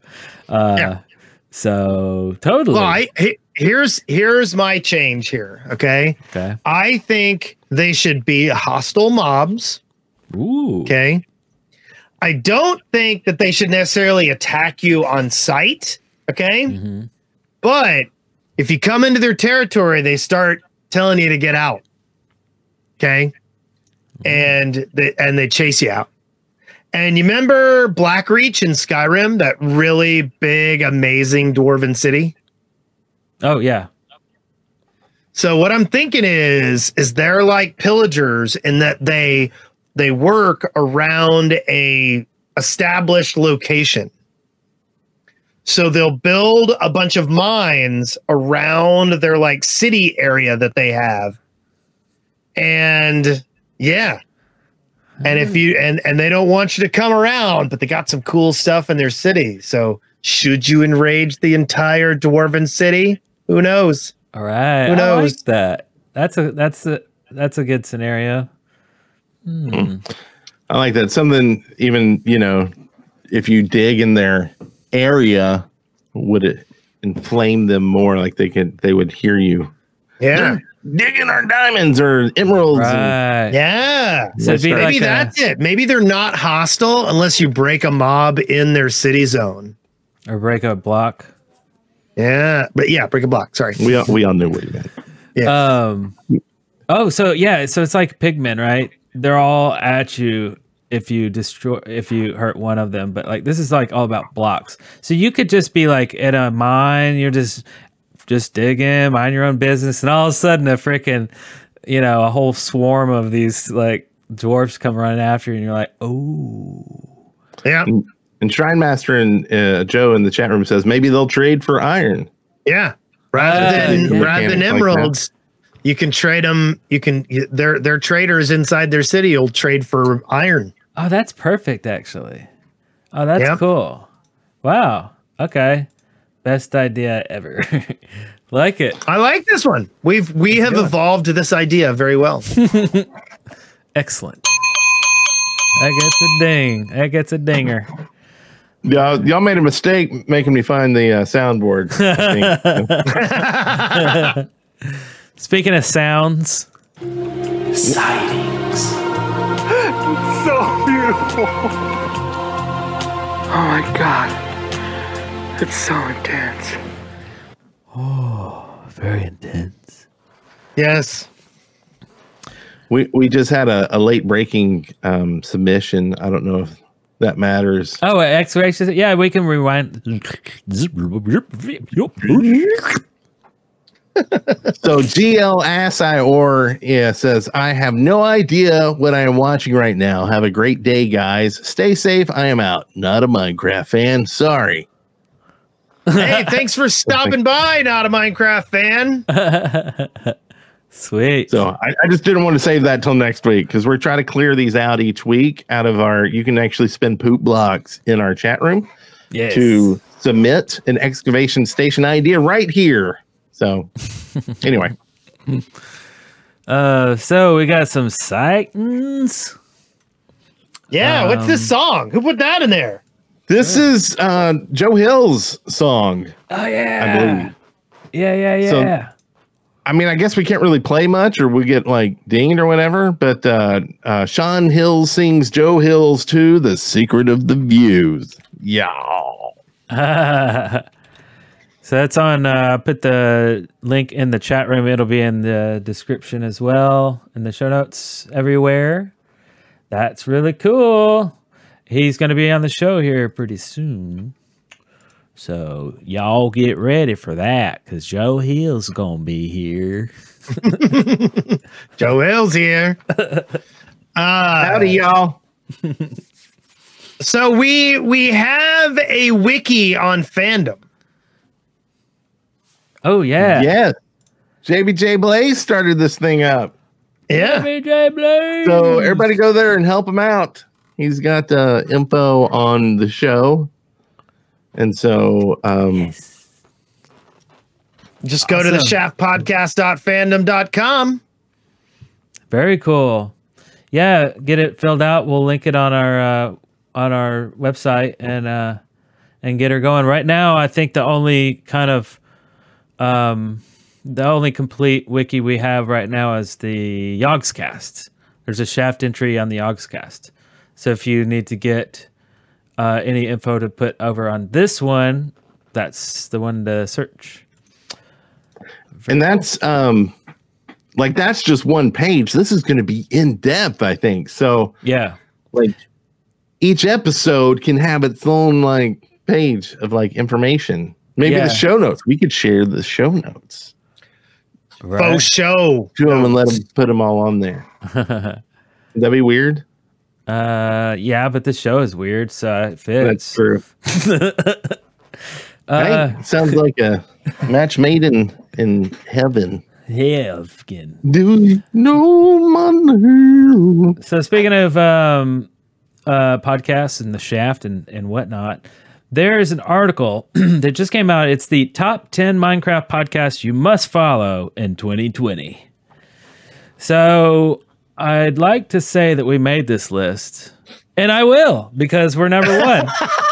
So totally. Well, here's my change here. Okay. Okay. I think they should be hostile mobs. Ooh. Okay. I don't think that they should necessarily attack you on sight. Okay. Mm-hmm. But if you come into their territory, they start telling you to get out. Okay. And they chase you out. And you remember Blackreach in Skyrim, that really big, amazing dwarven city? Oh yeah. So what I'm thinking is they're like pillagers in that they work around a established location. So they'll build a bunch of mines around their like city area that they have. And yeah. And if you and they don't want you to come around, but they got some cool stuff in their city. So should you enrage the entire dwarven city? Who knows? All right. Who knows? I like that. That's a good scenario. I like that. Something even, if you dig in their area, would it inflame them more? Like they would hear you. Yeah. Digging our diamonds or emeralds. Right. Yeah. So it'd be Maybe like Maybe that's it. Maybe they're not hostile unless you break a mob in their city zone. or break a block. Yeah. But yeah, break a block. Sorry. We all knew what you meant. Yeah. Oh, so yeah, so it's like pigmen, right? They're all at you if you hurt one of them, but like this is like all about blocks. So you could just be like in a mine, you're just digging, mind your own business, and all of a sudden a freaking, a whole swarm of these like dwarfs come running after you, and you're like, oh. Yeah. And Shrine Master and Joe in the chat room says maybe they'll trade for iron. Yeah. Rather than Mechanics like emeralds, you can trade them. Their traders inside their city will trade for iron. Oh, that's perfect, actually. Oh, that's Yep. cool. Wow. Okay. Best idea ever. Like it. I like this one. We have evolved this idea very well. Excellent. That gets a ding. That gets a dinger. Y'all made a mistake making me find the soundboard. I think. Speaking of sounds, Exciting. So beautiful. Oh my god. It's so intense. Very intense. Yes. We just had a late breaking submission. I don't know if that matters. Oh, X-rays. Yeah, we can rewind. So GL Assior says, I have no idea what I am watching right now. Have a great day, guys. Stay safe. I am out. Not a Minecraft fan. Sorry. Hey, thanks for stopping by, not a Minecraft fan. Sweet. So I just didn't want to save that till next week because we're trying to clear these out each week out of our, you can actually spend poop blocks in our chat room to submit an excavation station idea right here. So anyway. So we got some sightings. Yeah, what's this song? Who put that in there? This is Joe Hill's song. Oh yeah. I believe. Yeah. So- I mean, I guess we can't really play much or we get like dinged or whatever, but Sean Hill sings Joe Hill's to The Secret of the Views. Y'all. So that's on, put the link in the chat room. It'll be in the description as well, in the show notes everywhere. That's really cool. He's going to be on the show here pretty soon. So y'all get ready for that because Joe Hill's going to be here. Joe Hill's here. Howdy, y'all. So we have a wiki on fandom. Oh, yeah. Yes. JBJ Blaze started this thing up. Yeah. BJ Blaze. So everybody go there and help him out. He's got info on the show. And so Just go to the shaftpodcast.fandom.com. Very cool. Yeah, get it filled out. We'll link it on our website and get her going. Right now, I think the only kind of the only complete wiki we have right now is the Yogscast. There's a Shaft entry on the Yogscast. So if you need to get any info to put over on this one, that's the one to search. and that's like that's just one page. This is going to be in depth, I think. So Yeah. like each episode can have its own like page of like information. Maybe Yeah. the show notes. We could share the show notes Faux show. to them and let them put them all on there. Would that be weird? Yeah, but this show is weird, so it fits. That's true. Hey, sounds like a match made in heaven. Heaven. Do you know money? So speaking of podcasts and the Shaft and whatnot, there is an article that just came out. It's the top 10 Minecraft podcasts you must follow in 2020. So I'd like to say that we made this list, and I will because we're number one.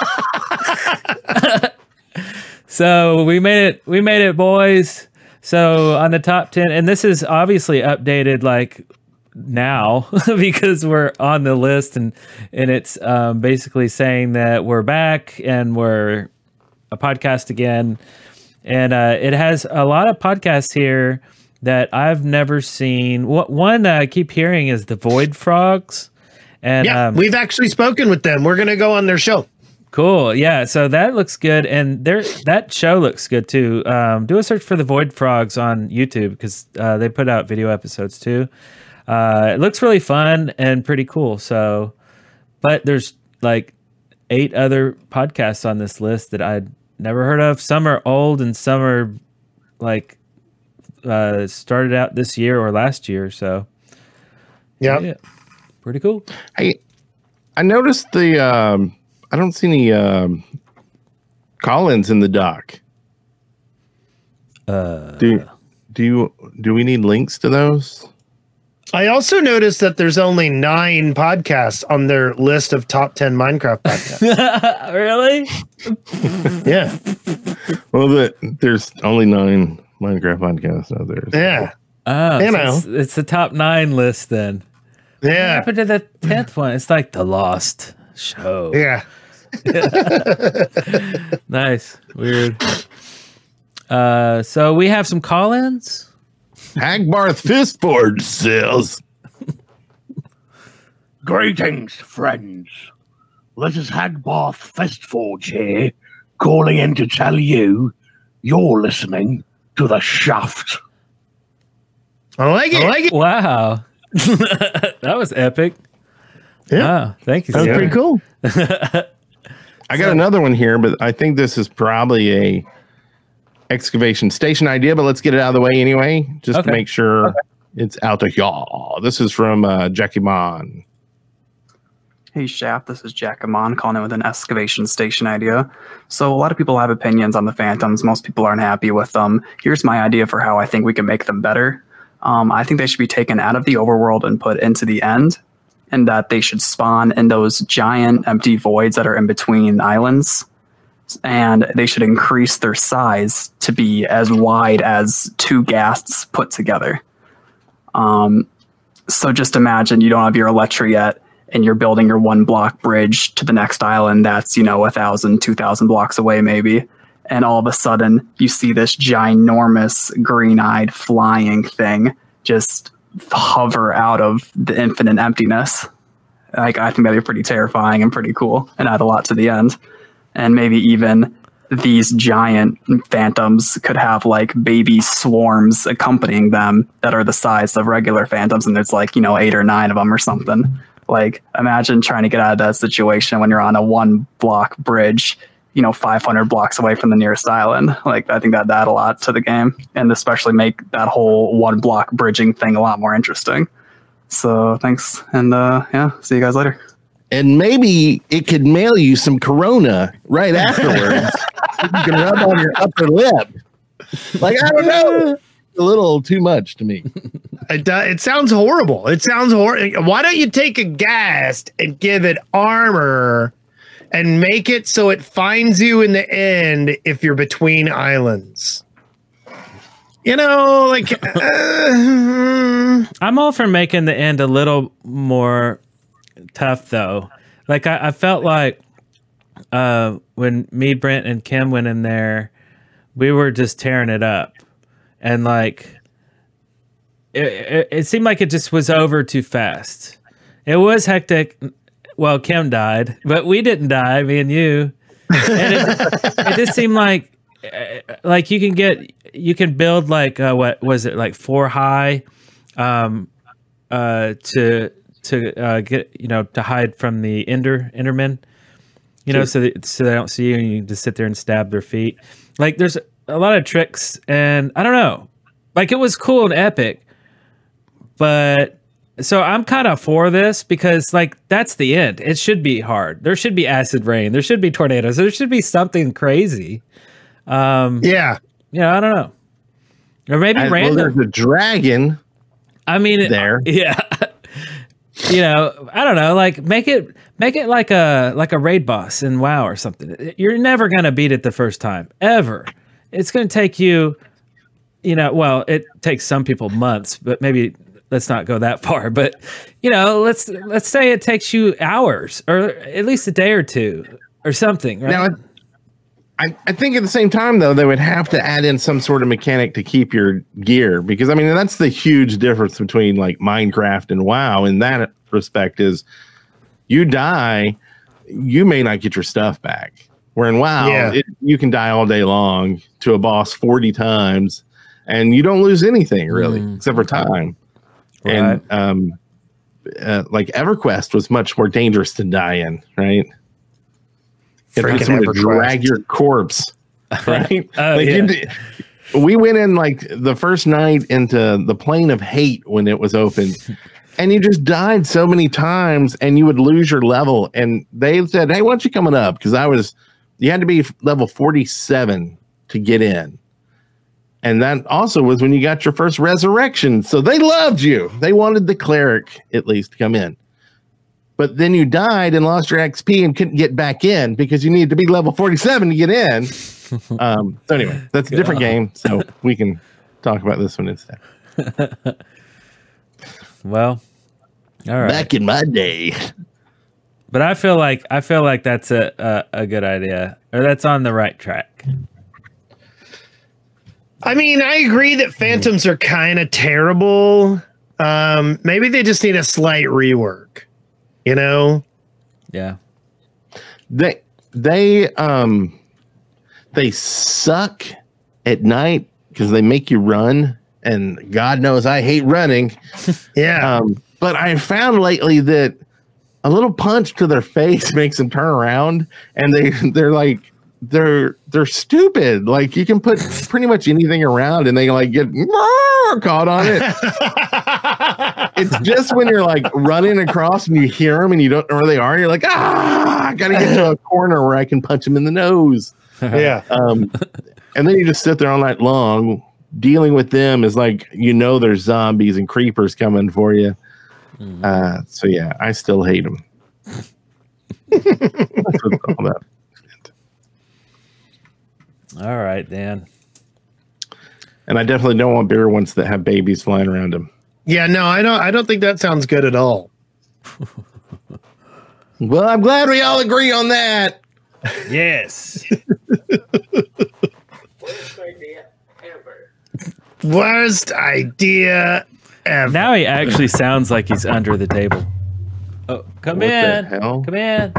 So we made it, boys. So on the top 10, and this is obviously updated like now because we're on the list, and it's basically saying that we're back and we're a podcast again. And it has a lot of podcasts here that I've never seen. One that I keep hearing is the Void Frogs. And Yeah, we've actually spoken with them. We're going to go on their show. cool. Yeah, so that looks good. And that show looks good too. Do a search for the Void Frogs on YouTube because they put out video episodes too. It looks really fun and pretty cool. So, but there's like 8 other podcasts on this list that I'd never heard of. Some are old and some are like started out this year or last year. So, Yeah. pretty cool. Hey, I noticed the I don't see any call-ins in the doc. Do we need links to those? I also noticed that there's only 9 podcasts on their list of top 10 Minecraft podcasts. Really? Yeah. Well, there's only 9 Minecraft podcasts out there. So. Yeah. Oh, You so know. it's the top 9 list then. What Yeah. happened to the 10th one? It's like the Lost Show. Yeah. Nice. Weird. So we have some call-ins. Hagbarth Fistforge says, Greetings, friends. This is Hagbarth Fistforge here, calling in to tell you you're listening to The Shaft. I like it. Wow. That was epic. Yeah. Wow. Thank you, That was sir. pretty cool. I got another one here, but I think this is probably a excavation station idea, but let's get it out of the way anyway, just to Okay. make sure it's out there. Y'all. This is from Jackie Mon. Hey Shaft, this is Jack Amon calling in with an excavation station idea. So a lot of people have opinions on the Phantoms. Most people aren't happy with them. Here's my idea for how I think we can make them better. I think they should be taken out of the overworld and put into the end, and that they should spawn in those giant empty voids that are in between islands. And they should increase their size to be as wide as 2 ghasts put together. So just imagine you don't have your Elytra yet, and you're building your 1 block bridge to the next island that's, 1,000, 2,000 blocks away maybe. And all of a sudden you see this ginormous green-eyed flying thing just hover out of the infinite emptiness. Like, I think that'd be pretty terrifying and pretty cool and add a lot to the end. And maybe even these giant phantoms could have like baby swarms accompanying them that are the size of regular phantoms, and there's like 8 or 9 of them or something. Like, imagine trying to get out of that situation when you're on a 1 block bridge, 500 blocks away from the nearest island. Like, I think that'd add a lot to the game, and especially make that whole 1 block bridging thing a lot more interesting. So thanks, and yeah, see you guys later. And maybe it could mail you some Corona right afterwards. You can rub on your upper lip. Like, I don't know. A little too much to me. It sounds horrible. It sounds horrible. Why don't you take a ghast and give it armor and make it so it finds you in the end if you're between islands? I'm all for making the end a little more tough, though. Like, I felt like when me, Brent, and Kim went in there, we were just tearing it up. And, like, it seemed like it just was over too fast. It was hectic. Well, Kim died, but we didn't die, me and you. And it just seemed like you can build, like, what was it, like 4 high to get, to hide from the Endermen, so they don't see you, and you just sit there and stab their feet. Like, there's a lot of tricks, and I don't know, like, it was cool and epic, but so I'm kind of for this because, like, that's the end. It should be hard. There should be acid rain. There should be tornadoes. There should be something crazy. Yeah. I don't know. Or maybe Well, random. there's a dragon. I mean, there. Yeah. I don't know. Like, make it like a raid boss in WoW or something. You're never gonna beat it the first time, ever. It's gonna take you, well, it takes some people months, but maybe let's not go that far. But let's say it takes you hours, or at least a day or 2, or something. Right? Now, I think at the same time, though, they would have to add in some sort of mechanic to keep your gear, because I mean, that's the huge difference between like Minecraft and WoW in that respect is you die, you may not get your stuff back. Where in WoW, you can die all day long to a boss 40 times and you don't lose anything really, except for time. Right. And like EverQuest was much more dangerous to die in, right? To drag your corpse, right? We went in like the first night into the Plane of Hate when it was open, and you just died so many times, and you would lose your level. And they said, "Hey, why don't you coming up?" Because you had to be level 47 to get in, and that also was when you got your first resurrection. So they loved you. They wanted the cleric at least to come in. But then you died and lost your XP and couldn't get back in because you needed to be level 47 to get in. So anyway, that's a different game. So we can talk about this one instead. Well, All right. Back in my day. But I feel like that's a good idea, or that's on the right track. I mean, I agree that Phantoms are kind of terrible. Maybe they just need a slight rework. You know? Yeah. They suck at night because they make you run, and God knows I hate running. Yeah. But I found lately that a little punch to their face makes them turn around, and they're stupid. Like, you can put pretty much anything around and they like get caught on it. It's just when you're like running across and you hear them and you don't know where they are, you're like, I gotta get to a corner where I can punch them in the nose. Yeah. And then you just sit there all night long dealing with them as like, there's zombies and creepers coming for you. So yeah, I still hate them. All right, Dan. And I definitely don't want bigger ones that have babies flying around them. Yeah, no, I don't think that sounds good at all. Well, I'm glad we all agree on that. Yes. Worst idea ever. Worst idea ever. Now he actually sounds like he's under the table. Oh, come What the in. hell? Come in.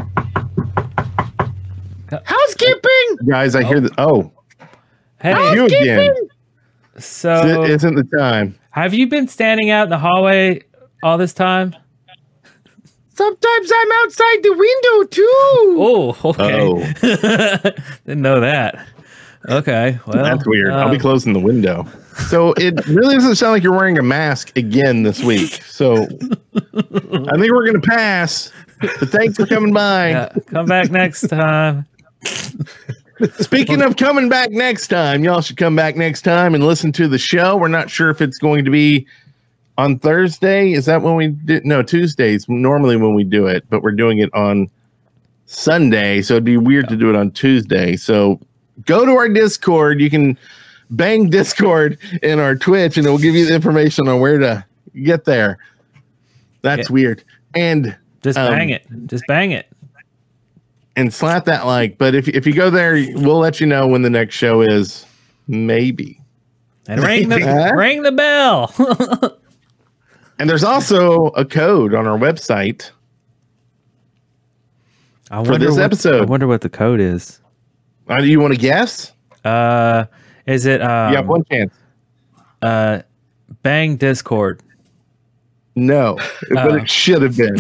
Housekeeping. Guys, I hear that. Oh, Hey, you again. so Isn't the time. have you been standing out in the hallway all this time? Sometimes I'm outside the window too. Oh, okay. Oh, Didn't know that. Okay, well, that's weird. I'll be closing the window. So it really doesn't sound like you're wearing a mask again this week. So I think we're going to pass. But thanks for coming by. Yeah, come back next time. Speaking of coming back next time, y'all should come back next time and listen to the show. We're not sure if it's going to be on Thursday. Is that when we do? No, Tuesdays normally when we do it, but we're doing it on Sunday. So it'd be weird to do it on Tuesday. So go to our Discord. You can bang Discord in our Twitch and it will give you the information on where to get there. That's weird. And just bang it. Just bang it. And slap that like. But if you go there, we'll let you know when the next show is. Maybe. And ring the bell. And there's also a code on our website for this episode. I wonder what the code is. Do you want to guess? Is it? You have one chance. Bang Discord. No, but it should have been.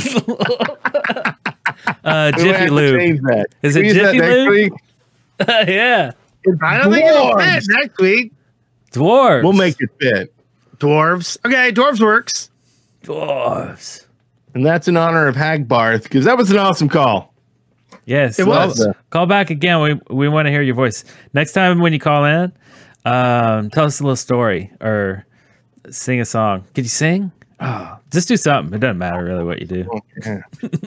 Jiffy Lube. Is it Jiffy Lube? Yeah. I don't think it'll fit next week. Dwarves. We'll make it fit. Dwarves. Okay, dwarves works. Dwarves. And that's in honor of Hagbarth, because that was an awesome call. Yes, it was. Call back again. We want to hear your voice. Next time when you call in, tell us a little story or sing a song. Could you sing? Oh, just do something. It doesn't matter really what you do. Okay.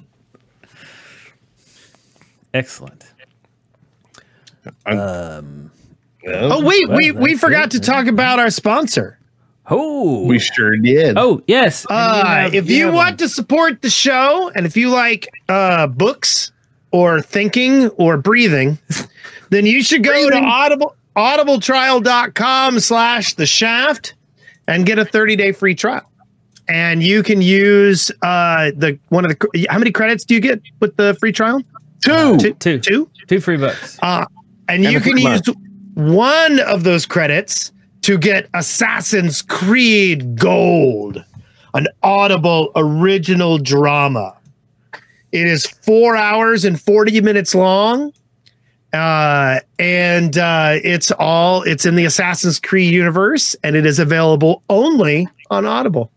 Excellent. We forgot to talk about our sponsor. Oh, we sure did. Oh, yes. If you want to support the show and if you like books or thinking or breathing, then you should go to audibletrial.com/the shaft and get a 30-day free trial. And you can use how many credits do you get with the free trial? Two free books. And you can use one of those credits to get Assassin's Creed Gold, an Audible original drama. It is 4 hours and 40 minutes long. And it's in the Assassin's Creed universe, and it is available only on Audible.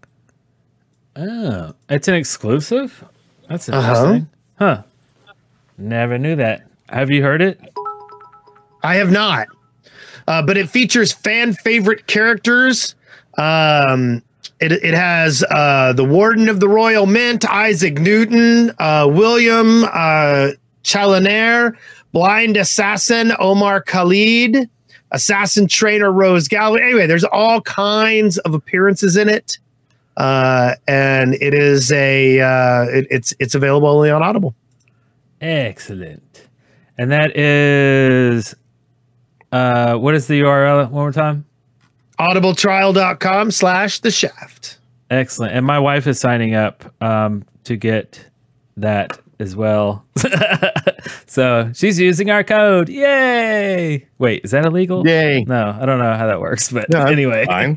Oh, it's an exclusive? That's interesting. Huh. Never knew that. Have you heard it? I have not. But it features fan favorite characters. It has the Warden of the Royal Mint, Isaac Newton, William Chaloner, Blind Assassin Omar Khalid, Assassin Trainer Rose Galloway. Anyway, there's all kinds of appearances in it. and it is it's available only on Audible. Excellent. And that is what is the URL one more time? audibletrial.com/The Shaft. Excellent. And my wife is signing up to get that as well. So she's using our code. Yay! Wait, is that illegal? Yay. No, I don't know how that works, but No, anyway. fine.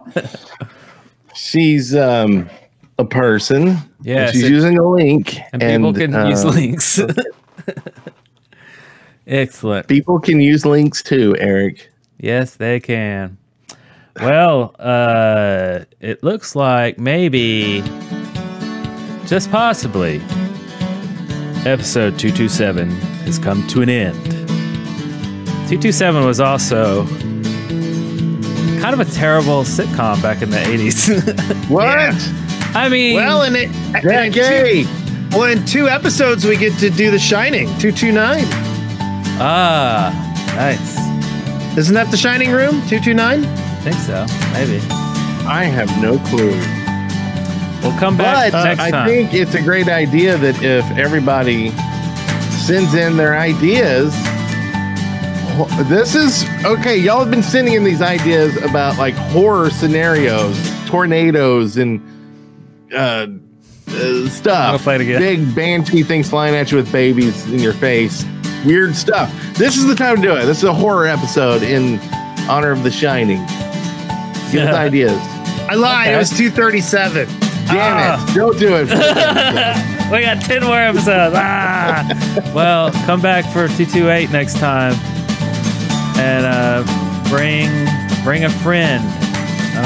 She's a person. Yeah, She's so- using a link. And people can use links. Excellent. People can use links too, Eric. Yes, they can. Well, it looks like maybe, just possibly, episode 227 has come to an end. 227 was also kind of a terrible sitcom back in the 80s. What? Yeah. I mean, Well, and gay. in 2 episodes we get to do The Shining 229. nice. Isn't that The Shining Room 229? I think so. Maybe. I have no clue. We'll come back But next I time. think it's a great idea that if everybody sends in their ideas, this is okay. Y'all have been sending in these ideas about like horror scenarios, tornadoes, and stuff. I'll play it again. Big banshee things flying at you with babies in your face. Weird stuff. This is the time to do it. This is a horror episode in honor of The Shining. Give us ideas. I lied. Okay. It was 237. Damn it! Don't do it. We got 10 more episodes. Well, come back for 228 next time, and bring a friend. I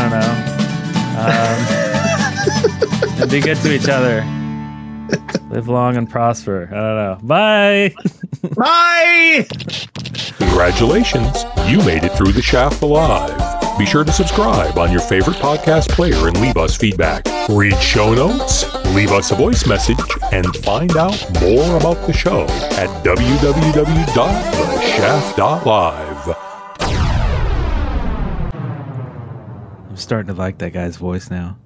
don't know. And be good to each other. Live long and prosper. I don't know. Bye. Bye. Congratulations, you made it through The Shaft alive. Be sure to subscribe on your favorite podcast player and leave us feedback. Read show notes, leave us a voice message, and find out more about the show at www.theshaft.live. I'm starting to like that guy's voice now.